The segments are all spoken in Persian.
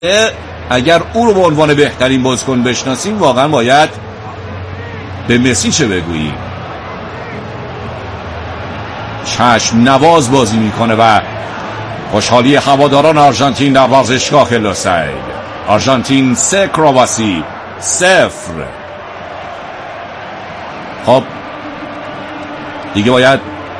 اگر او رو به عنوان بهترین بازیکن بشناسیم واقعا باید به مسی چه بگوییم. چشم نواز بازی میکنه و خوشحالی هواداران آرژانتین در ورزشگاه لوسیل. آرژانتین 3 کرواسی 0. خب دیگه باید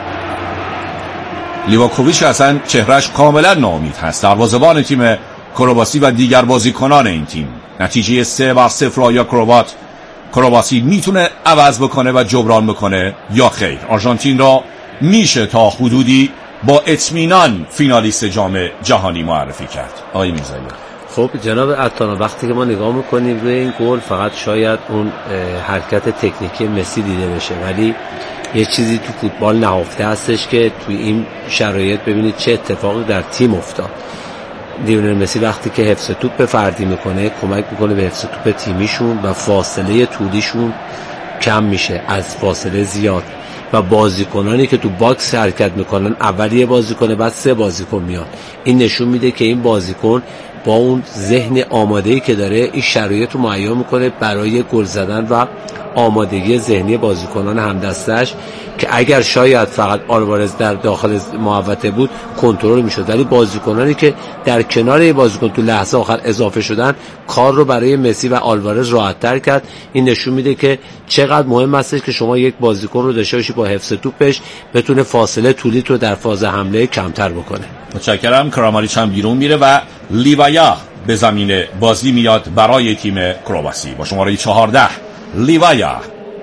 لیواکوویچ اصلا چهرهش کاملا ناامید هست، دروازه‌بان تیم کرواسی و دیگر بازیکنان این تیم. نتیجه 3-0 آیا کرواسی میتونه عوض بکنه و جبران بکنه یا خیر؟ آرژانتین را میشه تا حدودی با اطمینان فینالیست جام جهانی معرفی کرد. آقای میرزایی. خب جناب عطار، وقتی که ما نگاه میکنیم روی این گل فقط شاید اون حرکت تکنیکی مسی دیده بشه، ولی یه چیزی تو فوتبال نهفته هستش که توی این شرایط ببینید چه اتفاقی در تیم افتاد. لیونل مسی وقتی که حفظ توپ فردی میکنه کمک میکنه به حفظ توپ تیمیشون و فاصله طولیشون کم میشه از فاصله زیاد و بازیکنانی که تو باکس حرکت میکنن اول یه بازیکن بعد 3 بازیکن میاد. این نشون میده که این بازیکن با اون ذهن آماده‌ای که داره این شرایط رو مهیا میکنه برای گل زدن و آمادگی ذهنی بازیکنان همدستش که اگر شاید فقط آلوارز در داخل محوطه بود کنترل میشد، ولی بازیکنانی که در کنار این بازیکن تو لحظه آخر اضافه شدن کار رو برای مسی و آلوارز راحت‌تر کرد. این نشون میده که چقدر مهم است که شما یک بازیکن رو داشته باشی با حفظ توپش بتونه فاصله طولی رو در فاز حمله کمتر بکنه. متشکرم. کراماریچ هم بیرون میره و لیوایا به زمین بازی میاد برای تیم کرواسی با شماره 14. لیوایا.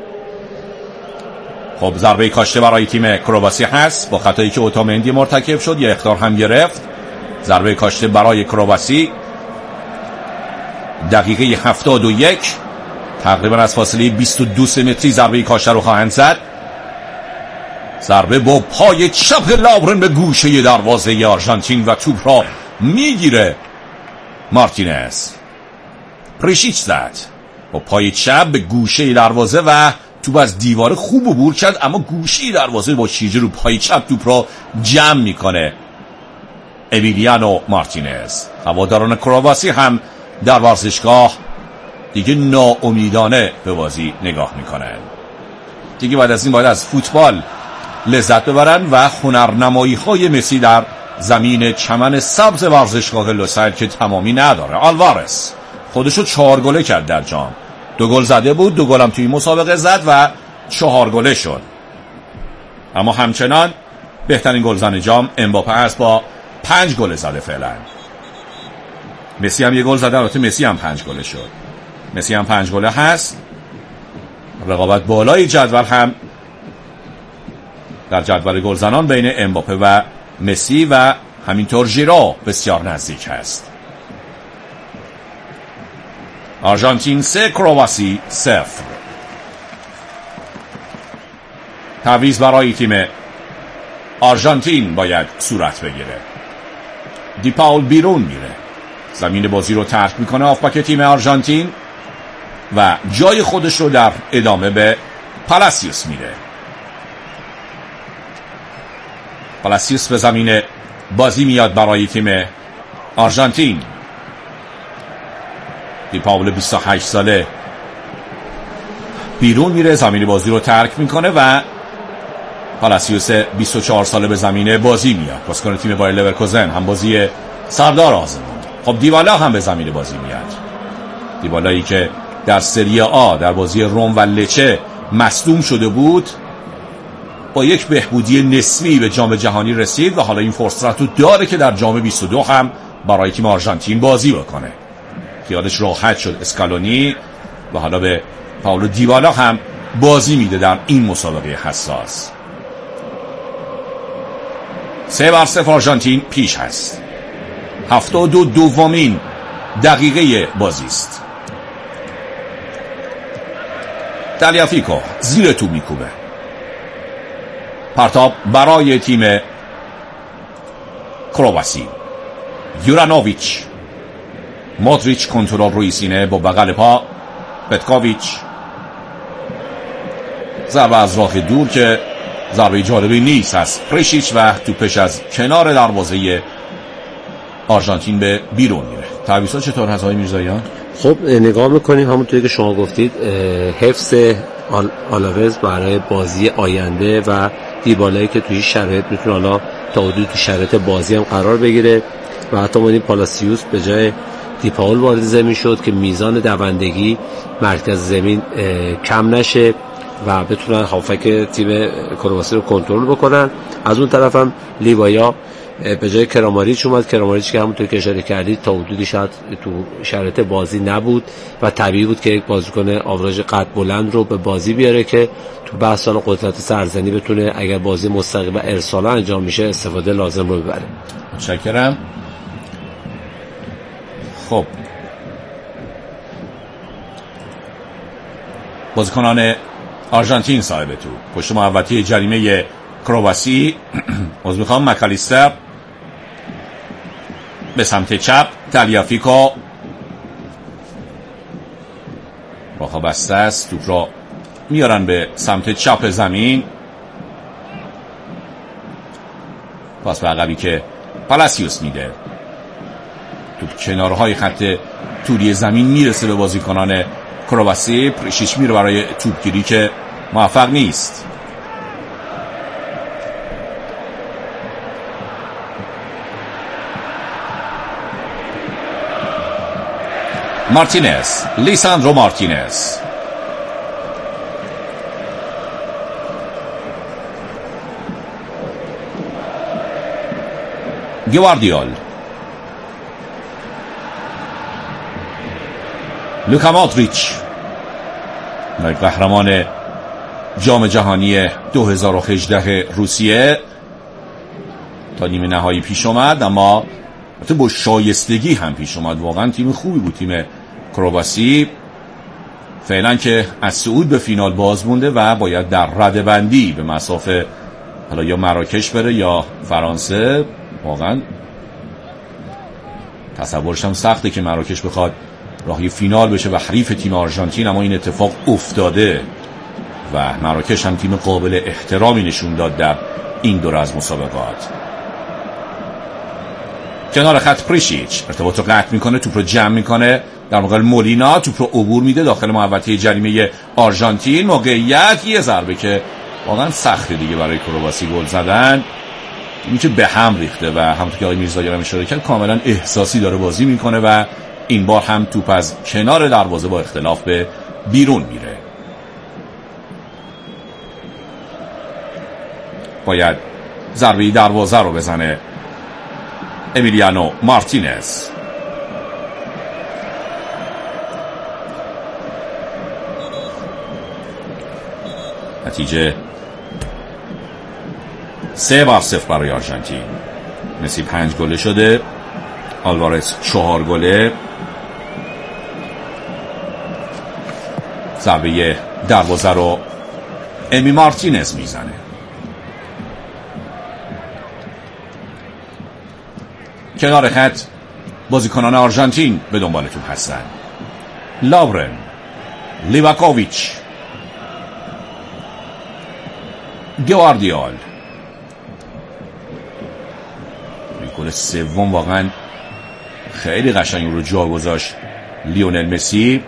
خب ضربه کاشته برای تیم کرواسی هست با خطایی که اوتامندی مرتکب شد، یا اخطار هم گرفت. ضربه کاشته برای کرواسی دقیقه 71 تقریبا از فاصله 22 متری ضربه کاشته رو خواهند زد. ضربه با پای چپ لاورن به گوشه دروازه آرژانتین و توپ را میگیره مارتینز. پریشیچ زد با پای چپ به گوشه دروازه و توپ از دیوار خوب عبور کرد، اما گوشه دروازه با شیرجه رو پای چپ توپ را جمع میکنه امیلیانو مارتینز. هواداران کرواسی هم در ورزشگاه دیگه ناامیدانه به بازی نگاه میکنن. دیگه بعد از این باید از فوتبال لذت ببرن و هنرنمایی های مسی در زمین چمن سبز ورزشگاه لوسیل که تمامی نداره. آلوارز خودشو 4 گله کرد در جام، 2 گل زده بود، 2 گل هم توی مسابقه زد و 4 گله شد. اما همچنان بهترین گلزن جام امباپه است با 5 گل زده فعلا. مسی هم 1 گل زده، البته مسی هم 5 گله شد. مسی هم 5 گله هست. رقابت بالای جدول هم در جدول گلزنان بین امباپه و مسی و همینطور ژیرو بسیار نزدیک است. آرژانتین 3 کرواسی 0. تعویض برای تیم آرژانتین باید صورت بگیره. دی پاول بیرون میره، زمین بازی رو ترک میکنه هافبک تیم آرژانتین و جای خودش رو در ادامه به پالاسیوس میده. پالاسیوس به زمین بازی میاد برای تیم آرژانتین. دی پاول 28 ساله بیرون میره، زمین بازی رو ترک میکنه و پالاسیوس 24 ساله به زمین بازی میاد. بازیکن تیم بایر لورکوزن، هم بازی سردار آزمون. خب دیبالا هم به زمین بازی میاد. دیبالایی که در سری آ در بازی روم و لچه مصدوم شده بود با یک بهبودی نسبی به جام جهانی رسید و حالا این فرصت رو داره که در جام 22 هم برای تیم آرژانتین بازی بکنه. خیالش راحت شد اسکالونی و حالا به پائولو دیبالا هم بازی میده در این مسابقه حساس. 3-0 آرژانتین پیش هست. 72 دومین دقیقه بازی است. تالیافیکو زیر تو میکوبه. پرتاب برای تیم کرواسی. یورانوویچ. مودریچ کنترل روی سینه با بغل پا. پتکوویچ. ضربه از راه دور که ضربه جالبی نیست از پریشیچ و توپش از کنار دروازه آرژانتین به بیرون میره. تعویضات چطور هست آقای میرزاییان؟ خب نگاه میکنیم همونطوری که شما گفتید، حفظ آلاوز برای بازی آینده و دیبالایی که توی شرایط میتونه حالا تا حدودی تو شرایط بازی هم قرار بگیره و حتی ما این پالاسیوس به جای دیپاول وارد زمین شد که میزان دوندگی مرکز زمین کم نشه و بتونن هافک تیم کرواسی رو کنترل بکنن. از اون طرف هم لیوایا به جای کراماریچ اومد، کراماریچ که همونطور که اشاره کردید تا حدودی شاید تو شرایط بازی نبود و طبیعی بود که یک بازیکن آوراژ قد بلند رو به بازی بیاره که تو بحث سال قدرت سرزنی بتونه اگر بازی مستقیم و ارسالا انجام میشه استفاده لازم رو ببره. متشکرم. خب بازیکنان آرژانتین صاحب تو پشت محوطه جریمه کرواسی از میخوام مکالیستر به سمت چپ، تالیافیکو راه بسته است، توپ را میارن به سمت چپ زمین، پاس به عقبی که پالاسیوس میده، توپ کنارهای خط طولی زمین میرسه به بازیکنان کرواسی. پریشیچ میره برای توپگیری که موفق نیست. مارتینز، لیساندرو مارتینز گواردیول، لوکا مودریچ قهرمان جام جهانی 2018 روسیه تا نیمه نهایی پیش اومد، اما با شایستگی هم پیش اومد. واقعا تیم خوبی بود تیم کرواسی، فعلا که از صعود به فینال باز مونده و باید در رده‌بندی به مسافه حالا یا مراکش بره یا فرانسه. واقعا تصورش هم سخته که مراکش بخواد راهی فینال بشه و حریف تیم آرژانتین، اما این اتفاق افتاده و مراکش هم تیم قابل احترامی نشون داد در این دور از مسابقات. کنار خط پریشیچ ارتباط رو قطع میکنه، توپ رو جمع میکنه در مقابل مولینا، توپ رو عبور میده داخل محوطه جریمه آرژانتین. موقعیت یه ضربه که واقعا سخته دیگه برای کرواسی گل زدن، این که به هم ریخته و همونطور که آقای میرزایی هم اشاره کرد کاملا احساسی داره بازی میکنه و این بار هم توپ از کنار دروازه با اختلاف به بیرون میره. باید ضربه دروازه رو بزنه امیلیانو مارتینز. نتیجه 3-0 برای آرژانتین. مسی 5 گله شده، آلوارز 4 گله. ضربه دروازه رو امی مارتینز میزنه. کنار خط بازیکنان آرژانتین به دنبال توپ هستن. لاورن، لیواکوویچ، گواردیول. گل سوم واقعا خیلی قشنگ رو جا گذاشت لیونل مسی.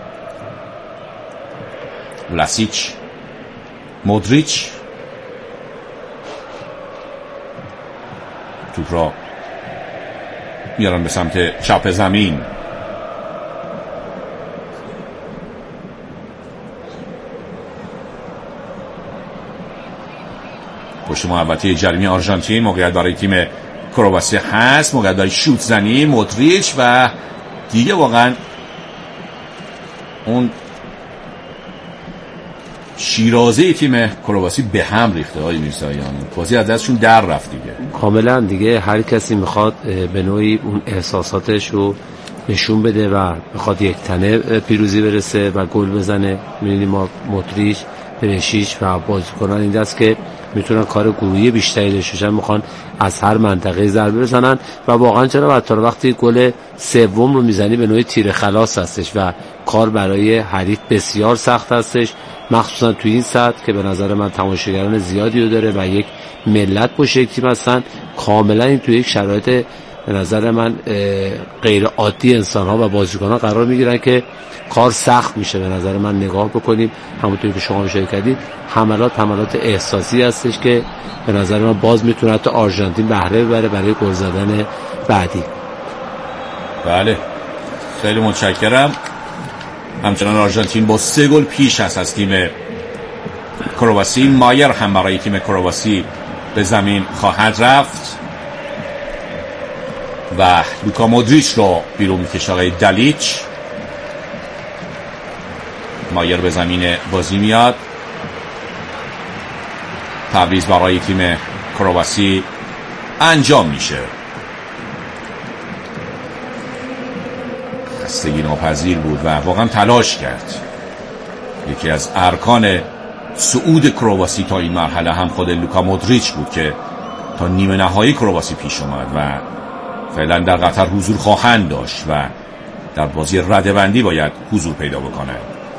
ولاسیچ، مودریچ، توپ را میارن به سمت چپ زمین. پشت محوطه جریمه آرژانتین موقعیت برای تیم کرواسی هست، موقعیت برای شوت زنی مودریچ و دیگه واقعا اون شیرازه تیم کرواسی به هم ریخته های میرزاییان. بازی از دستشون در رفت دیگه. کاملا دیگه هر کسی میخواد به نوعی اون احساساتش رو نشون بده و میخواد یک تنه پیروزی برسه و گل بزنه. می‌بینیم ما مودریچ، پریشیچ و بازیکنان این دست که میتونن کار گروهی بیشتری داشته باشن میخوان از هر منطقه ضربه بزنن و واقعا چرا حتی وقتی گل سوم رو میزنی به نوعی تیر خلاص هستش و کار برای حریف بسیار سخت هستش، مخصوصا توی این سطح که به نظر من تماشاگران زیادی رو داره و یک ملت با شکلی هستن. کاملا این توی یک شرایط به نظر من غیر عادی انسان ها و بازیکنان قرار میگیرن که کار سخت میشه. به نظر من نگاه بکنیم همونطوری که شما اشاره کردید حملات احساسی هستش که به نظر من باز میتونه تا آرژانتین بهره ببره برای گل زدن بعدی. بله خیلی متشکرم. همچنان آرژانتین با 3 گل پیش است از تیم کرواسی. مایر هم برای تیم کرواسی به زمین خواهد رفت و لوکا مودریچ رو بیرون میکشه آقای دالیچ. مایر به زمین بازی میاد. تعویض برای تیم کرواسی انجام میشه. خستگی ناپذیر بود و واقعا تلاش کرد. یکی از ارکان صعود کرواسی تا این مرحله هم خود لوکا مودریچ بود که تا نیمه نهایی کرواسی پیش اومد و فعلا در قطر حضور خواهند داشت و در بازی رده‌بندی باید حضور پیدا بکنه.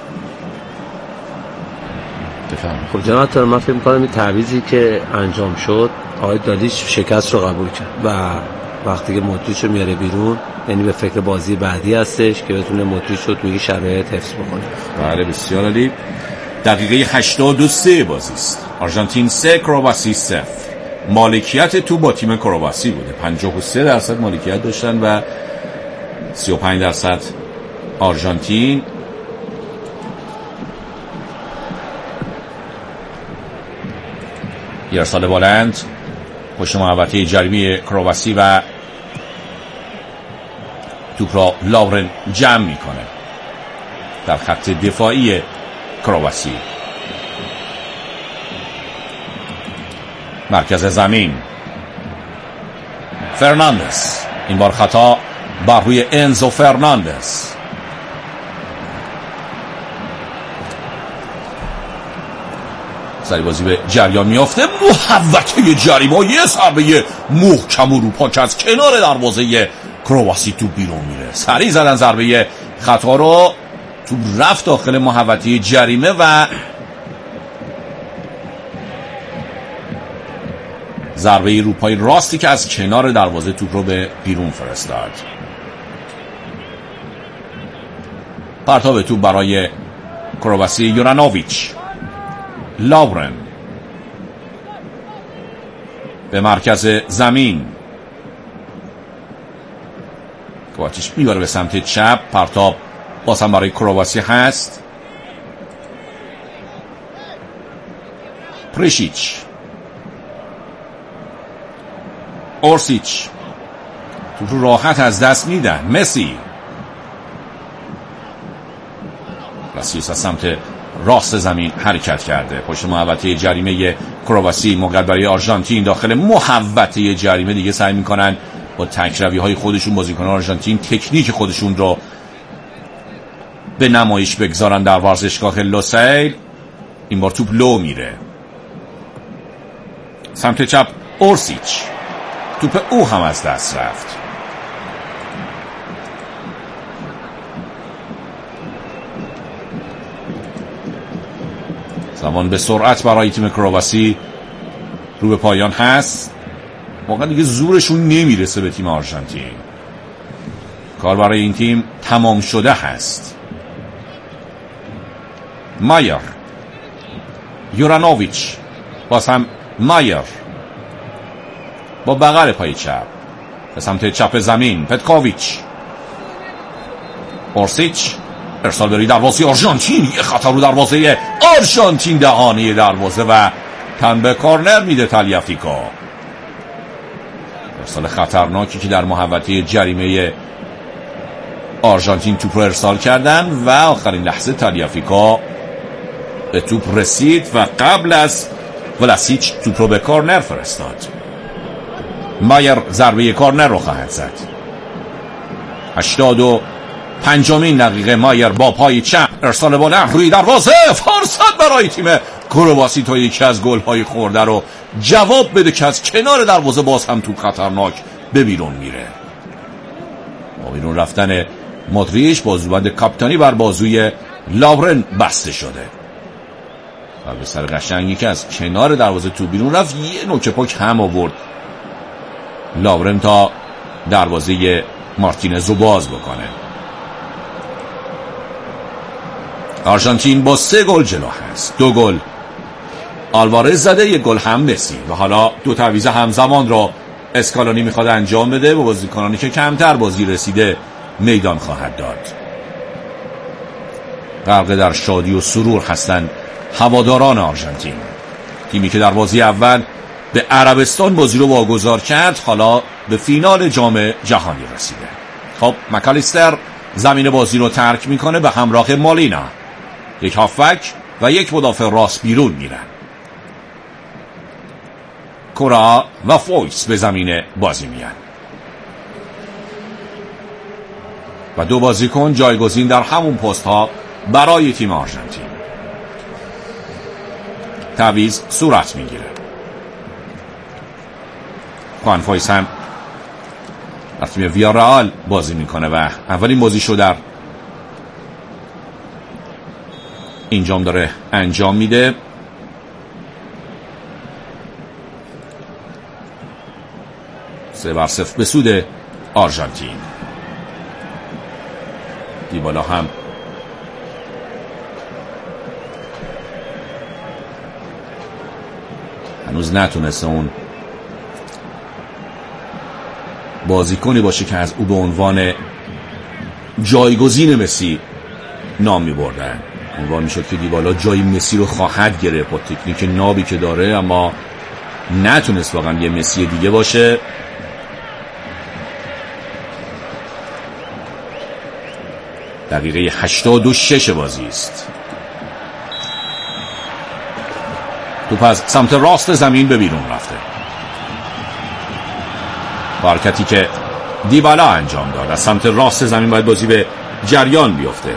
خب جناب من فکر می‌کنم این تعویضی که انجام شد آقای دالیچ شکست رو قبول کرد و وقتی که مودریچ رو میاره بیرون یعنی به فکر بازی بعدی هستش که بتونه مودریچ رو توی شرایط حفظ بکنه. بله بسیار عالی. دقیقه 83 بازی است. آرژانتین 3 کرواسی 0. مالکیت تو با تیم کرواسی بوده. 53% مالکیت داشتن و 35% آرژانتین. یه ارسال بلند پشت محوطه جریمه کرواسی و توپ را لاورن جمع میکنه در خط دفاعی کرواسی. مرکز زمین فرناندز، این بار خطا بر روی انزو فرناندز. سری بازی به جریان میافته. محوطه جریمه یه ضربه محکم و روپاک از کنار دروازه کرواسی تو بیرون میره. سری زدن ضربه خطا رو، تو رفت داخل محوطه جریمه و ضربه روپای راستی که از کنار دروازه توپ رو به بیرون فرستاد. پرتاب توپ برای کرواسی یورانوویچ. لاورن به مرکز زمین، کواتیش میبره به سمت چپ. پرتاب بازم برای کرواسی هست. پریشیچ، اورسیچ تو راحت از دست میدن. مسی راسیوس از سمت راست زمین حرکت کرده. پشت محوطه جریمه کرواسی موقع برای آرژانتین داخل محوطه جریمه دیگه سعی میکنن با تکروی های خودشون بازیکنان آرژانتین تکنیک خودشون رو به نمایش بگذارن در ورزشگاه لوسیل. این بار توپ لو میره سمت چپ. اورسیچ، توپ او هم از دست رفت. زمان به سرعت برای تیم کرواسی رو به پایان هست. واقعا دیگه زورشون نمیرسه به تیم آرژانتین. کار برای این تیم تمام شده هست. مایر، یورانوویچ، باز هم مایر با بغل پای چپ به سمت چپ زمین. پتکوویچ، اورسیچ، ارسال بری دروازه آرژانتین. یه خطا رو دروازه آرژانتین، دهانه دروازه و تن به کارنر میده تالیافیکا. ارسال خطرناکی که در محوطه جریمه آرژانتین توپ رو ارسال کردن و آخرین لحظه تالیافیکا به توپ رسید و قبل از ولاسیچ توپ رو به کارنر فرستاد. مایر ضربه کارنر رو خواهد زد. 85مین دقیقه. مایر با پای چپ ارسال بلند روی دروازه. فرصت برای تیم کرواسی تا یکی از گل‌های خورده رو جواب بده که از کنار دروازه باز هم توپ خطرناک به بیرون میره. با بیرون رفتن مودریچ بازوبند کاپیتانی بر بازوی لاورن بسته شده و به سر قشنگی که از کنار دروازه توپ بیرون رفت یه نوک پاک هم آورد لاورن تا دروازه مارتینز رو باز بکنه. آرژانتین با 3 گل جلو هست. 2 گل آلوارز زده، 1 گل هم مسی و حالا 2 تعویض همزمان را اسکالونی میخواد انجام بده و بازیکنانی که کمتر بازی رسیده میدان خواهد داد. غرق در شادی و سرور هستند هواداران آرژانتین. تیمی که در بازی اول به عربستان بازی رو واگذار کرد حالا به فینال جام جهانی رسیده. خب مکالیستر زمین بازی رو ترک میکنه به همراه مالینا. 1 هافبک و 1 مدافع راست بیرون میرن. کورا و فویس به زمین بازی میان و 2 بازیکن جایگزین در همون پست ها برای تیم آرژانتین. تعویض صورت میگیره. خوان فویس هم در تیم ویارئال بازی میکنه و اولین بازیشو در اینجام داره انجام میده. سه بر صفر به سود آرژانتین. دیبالا هم هنوز نتونسته اون بازیکنی باشه که از او به عنوان جایگزین مسی نام می بردن. عنوان می شد که دیبالا جای مسی رو خواهد گرفت با تکنیک نابی که داره، اما نتونست واقعا یه مسی دیگه باشه. دقیقه 86 بازی است. توپ از سمت راست زمین به بیرون رفته. حرکتی که دیبالا انجام داد از سمت راست زمین باید بازی به جریان بیفته.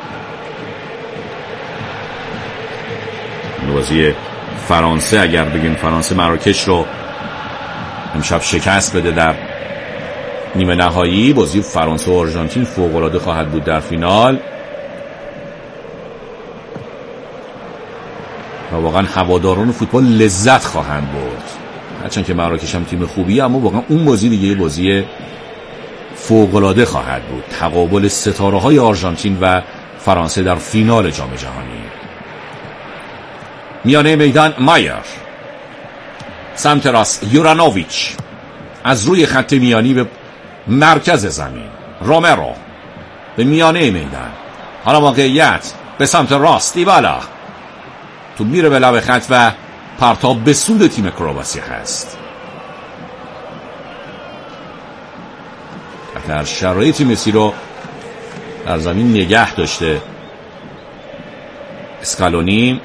بازی فرانسه اگر بگیم فرانسه مراکش رو امشب شکست بده در نیمه نهایی، بازی فرانسه و آرژانتین فوق‌العاده خواهد بود در فینال و واقعا هواداران فوتبال لذت خواهند برد. هرچند که مراکش هم تیم خوبیه، اما واقعا اون بازی دیگه بازی فوق‌العاده خواهد بود. تقابل ستاره‌های آرژانتین و فرانسه در فینال جام جهانی. میانه میدان مایر، سمت راست یورانوویچ، از روی خط میانی به مرکز زمین رومرو به میانه میدان. حالا موقعیت به سمت راست دیبالا، تو میره به لب خط و پرتاب به سود تیم کرواسی هست. در شرایطی مسی رو در زمین نگه داشته اسکالونی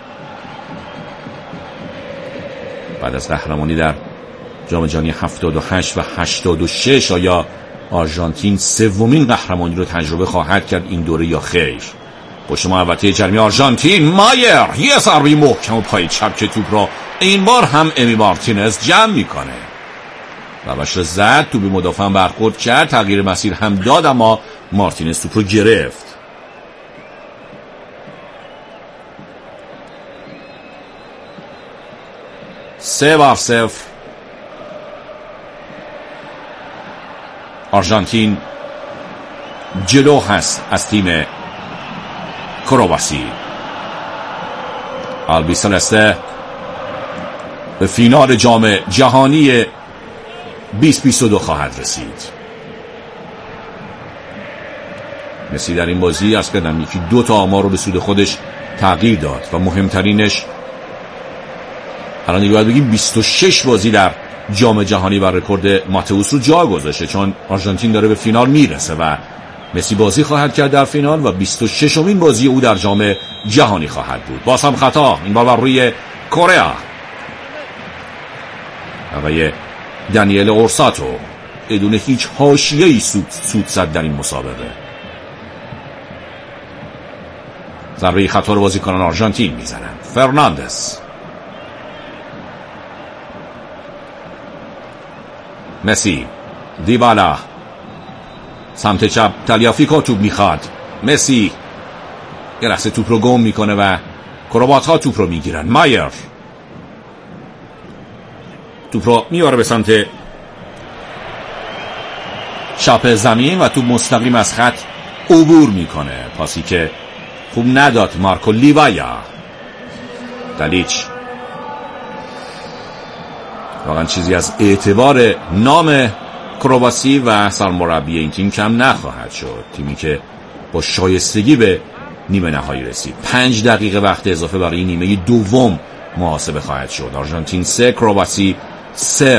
بعد از قهرمانی در جام جهانی 78 و 86. آیا آرژانتین سومین قهرمانی رو تجربه خواهد کرد این دوره یا خیر؟ پشت محوطه جرمی آرژانتین مایر یه ضربه محکم و پای چپ که توپ را این بار هم امی مارتینز جمع میکنه و بشه زد. توپ مدافع برخورد کرد، تغییر مسیر هم داد، اما مارتینز توپ رو گرفت. سه بر صفر آرژانتین جلو هست از تیم کرواسی. آلبیسلسته به فینال جام جهانی 2022 خواهد رسید. مسی در این بازی از کردم یکی 2 تا آمار رو به سود خودش تغییر داد و مهمترینش الان دیگه باید بگیم 26 بازی در جام جهانی و رکورد ماتئوس رو جا گذاشته، چون آرژانتین داره به فینال میرسه و مسی بازی خواهد کرد در فینال و 26مین بازی او در جام جهانی خواهد بود. باز هم خطا، این بار بر روی کره. آقای دانیل اورساتو بدون هیچ حاشیه‌ای سود زد در این مسابقه. ضربه خطا رو بازیکنان آرژانتین میزنن. فرناندز، مسی، دیبالا، سمت چپ تالیافیکو توپ میخواد. مسی یه لحظه توپ رو گم میکنه و کروات ها توپ رو میگیرن. مایر توپ رو میاره به سمت چپ زمین و تو مستقیم از خط عبور میکنه. پاسی که خوب نداد مارکو لیوایا. دلیچ واقعا چیزی از اعتبار نام کرواسی و سرمربی این تیم کم نخواهد شد. تیمی که با شایستگی به نیمه نهایی رسید. 5 دقیقه وقت اضافه برای نیمه دوم محاسبه خواهد شد. آرژانتین 3 کرواسی 0.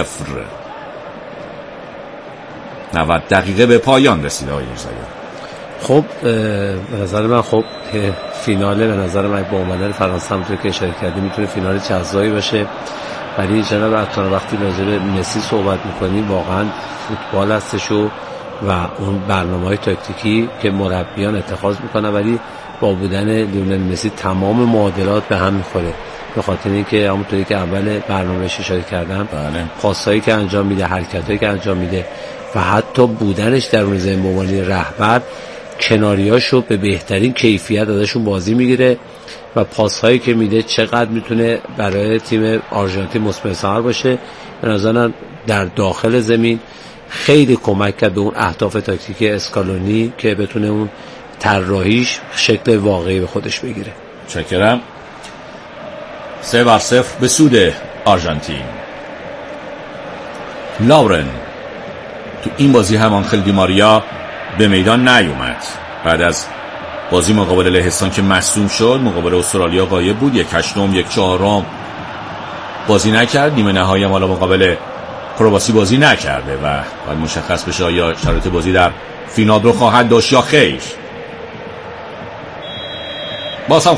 90 دقیقه به پایان رسیده آقای مرزایی. خب به نظر من خب فیناله به نظر من با اومدن فرانسه همونطور که اشاره کردیم میتونه فینال جذابی باشه. ولی جناب عطار وقتی راجع به مسی صحبت میکنیم واقعا فوتبال هستش و اون برنامه‌های تاکتیکی که مربیان اتخاذ میکنن، ولی با بودن لیونل مسی تمام معادلات به هم میخوره. به خاطر اینکه همونطوری که اول برنامه اشاره کردم پاسایی که انجام میده، حرکتایی که انجام میده و حتی بودنش در اون زمین به عنوان رهبر کناریاشو به بهترین کیفیت ازشون بازی میگیره و پاسهایی که میده چقدر میتونه برای تیم آرژانتین مثمر باشه. به نظرم در داخل زمین خیلی کمک کرد به اون اهداف تاکتیکی اسکالونی که بتونه اون طراحیش شکل واقعی به خودش بگیره. چکرم. 3-0 به سود آرژانتین. لاورن تو این بازی هم آنخل دی ماریا به میدان نیومد. بعد از بازی مقابل لهستان که مصدوم شد، مقابل استرالیا غایب بود. 1/8 1/4 بازی نکرد. نیمه نهایی هم حالا مقابل کرواسی بازی نکرده و باید مشخص بشه آیا شرایط بازی در فینال رو خواهد داشت یا خیر. باز هم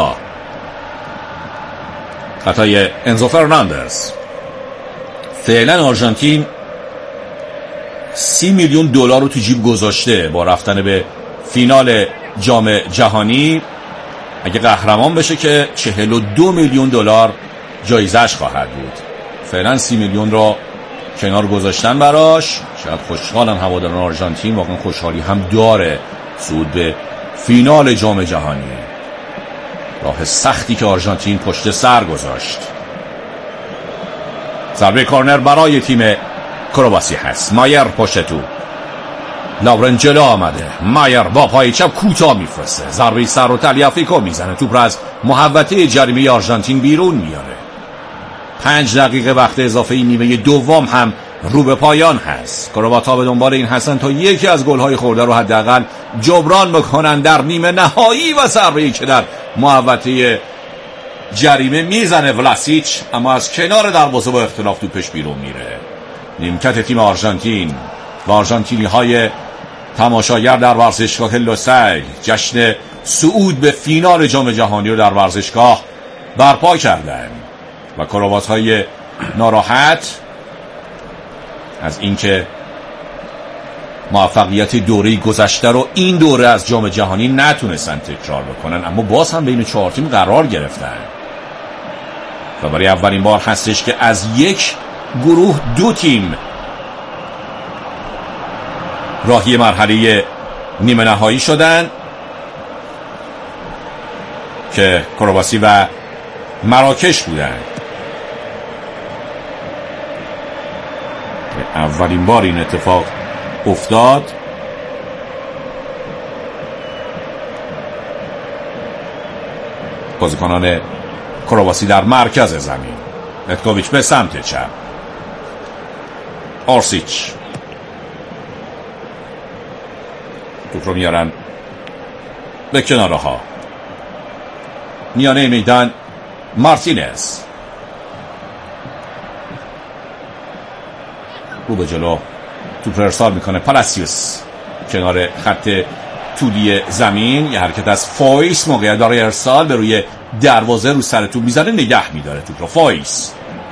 خطای انزو فرناندز. فعلا آرژانتین 30 میلیون دلار رو تو جیب گذاشته با رفتن به فینال جام جهانی. اگه قهرمان بشه که 42 میلیون دلار جایزش خواهد بود. فعلا 30 میلیون رو کنار گذاشتن براش. شاید خوشحالن هواداران آرژانتین، واقعا خوشحالی هم داره صعود به فینال جام جهانی. راه سختی که آرژانتین پشت سر گذاشت. ضربه کورنر برای تیم کرواسی هست. مایر پشت تو. لاورن جلو آمده. مایر با پای چپ کوتاه میفرسته. ضربه سر رو تالیافیکو میزنه. توپ را از محوطه جریمه آرژانتین بیرون میاره. 5 دقیقه وقت اضافه نیمه دوم هم رو به پایان هست. کرواتا به دنبال این هستن تا یکی از گل‌های خورده رو حداقل جبران بکنن در نیمه نهایی و ضربه‌ای که در محوطه جریمه میزنه ولاسیچ، اما از کنار دروازه با اختلاف توپش بیرون میره. نیمکت تیم آرژانتین و آرژانتینی‌های تماشاگر در ورزشگاه لوسای جشن صعود به فینال جام جهانی رو در ورزشگاه برپا کردن و کروات‌های ناراحت از اینکه موفقیت دوره گذشته رو این دوره از جام جهانی نتونستن تکرار بکنن، اما باز هم بین 4 تیم قرار گرفتن و برای اولین بار هستش که از یک گروه 2 تیم راهی مرحله نیمه نهایی شدن که کرواسی و مراکش بودن. اولین بار این اتفاق افتاد. بازیکنان کرواسی در مرکز زمین. اتکوویچ به سمت چپ. آرسیچ توپ رو میارن به کناره ها. میانه میدان مارتینز رو به جلو توپ ارسال میکنه. پالاسیوس کنار خط طولی زمین، یه حرکت از فایس، موقعیت برای ارسال به روی دروازه رو سر توپ میزنه، نگه میداره توپ رو. فایس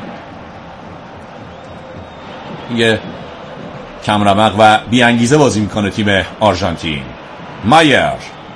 یه کم رمق و بی انگیزه بازی میکنه تیم آرژانتین. مایر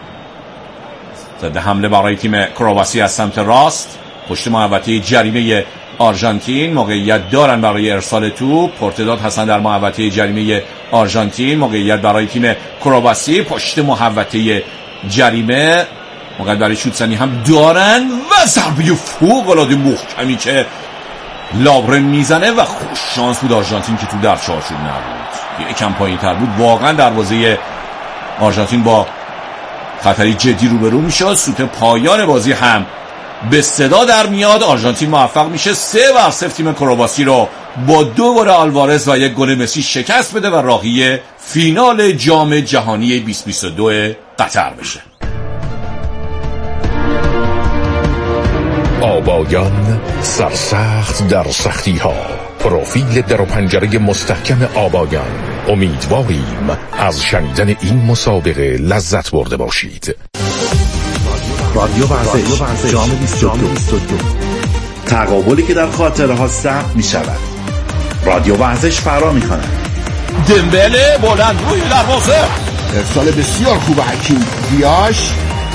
ضد حمله برای تیم کرواسی از سمت راست پشت محوطه جریمه آرژانتین. موقعیت دارن برای ارسال توپ. پرتداد هستن در محوطه جریمه آرژانتین. موقعیت برای تیم کرواسی پشت محوطه جریمه. موقعیت برای شوت زنی هم دارن و ضربه فوق العاده محکمی که لاورن میزنه و خوش شانس بود آرژانتین که تو در چارچوب نبود. یکم پایین تر بود، واقعا دروازه آرژانتین با خطری جدی روبرو میشه. سوت پایان بازی هم به صدا در میاد. آرژانتین موفق میشه 3-0 تیم کرواسی رو با 2 گل آلوارز و 1 گل مسی شکست بده و راهی فینال جام جهانی 2022 قطر بشه. آبایان سرسخت در سختی ها، پروفیل در و پنجره مستحکم آبایان. امیدواریم از شنیدن این مسابقه لذت برده باشید. رادیو ورزش جام 22 تقابلی که در خاطره ها ثبت می شود. رادیو ورزش فرا می کند. دمبله بلند روی دروازه، ارسال بسیار خوب حکیم دیاش،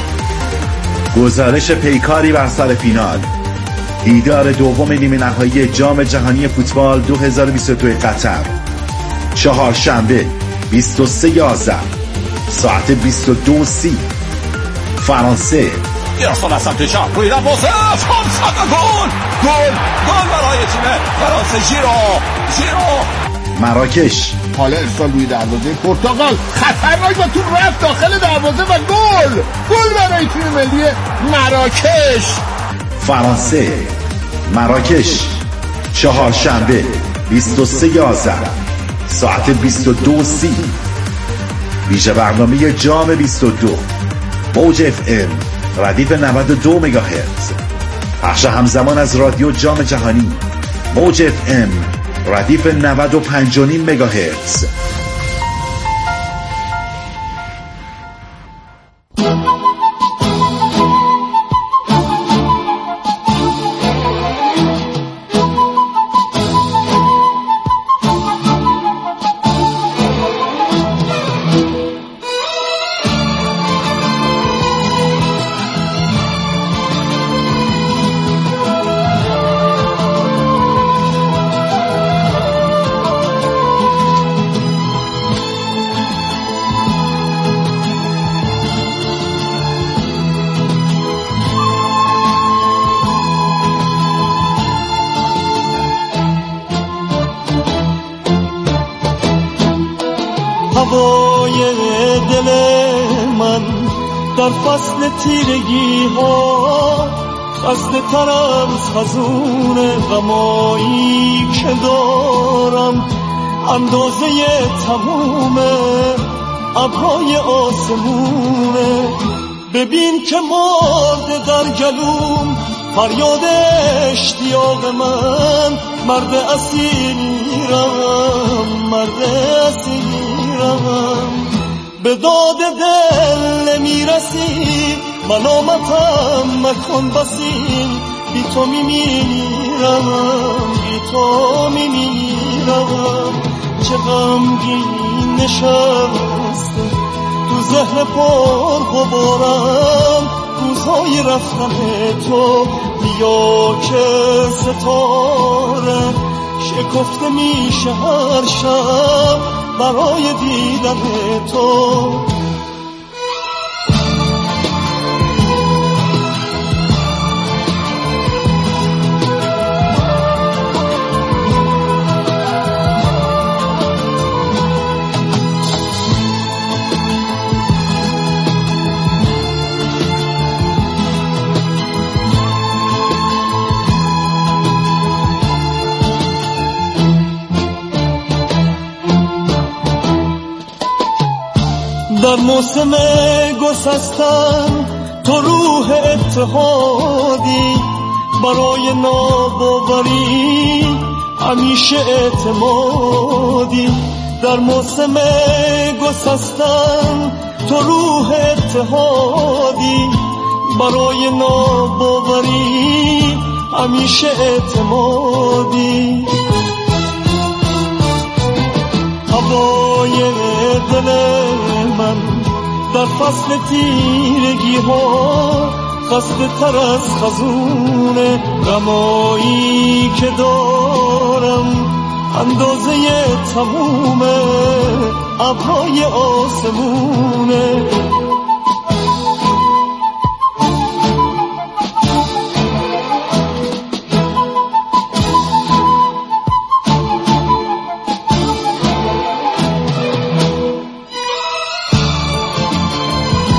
گزارش پیکاری بر سر فینال، دیدار دوم نیمه نهایی جام جهانی فوتبال 2022 قطر، چهارشنبه 23/11 ساعت 22:30 فرانسه. ارسال از سمت چپ روی دروازه، فرصت گل برای تیم فرانسه. ژیرو مراکش. حالا ارسال روی دروازه پرتغال، خطرناک و تو رفت داخل دروازه و گل برای تیم ملی مراکش. فرانسه مراکش، چهارشنبه 23/11 ساعت 22:30 ویژه برنامه جام 22 موج FM ردیف 92 مگاهرتز، پخش همزمان از رادیو جام جهانی موج FM ردیف 95.5 مگاهرتز. هوای دل من در فصل تیرگی ها خسته تر از خزون غمایی که دارم، اندازه تموم ابرهای آسمونه. ببین که مرد در گلوم فریاد اشتیاق من، مرد اسیرم به داد دل نمیرسی، ملامتم مکن بسی، بی تو میمیرم. چه غمگین نشسته تو ذهن پر غبارم، روزهای رفتن تو بیا که ستاره شکفته میشه هر شب برای دیدن تو. در موسم گسستن تو روح اتحادی، برای ناباوری همیشه اعتمادی. در موسم گسستن تو روح اتحادی، برای ناباوری همیشه اعتمادی. هوای دل من در فصل تیرگی ها خسته تر از خزون غمایی که دارم، اندازه تموم ابرهای آسمونه.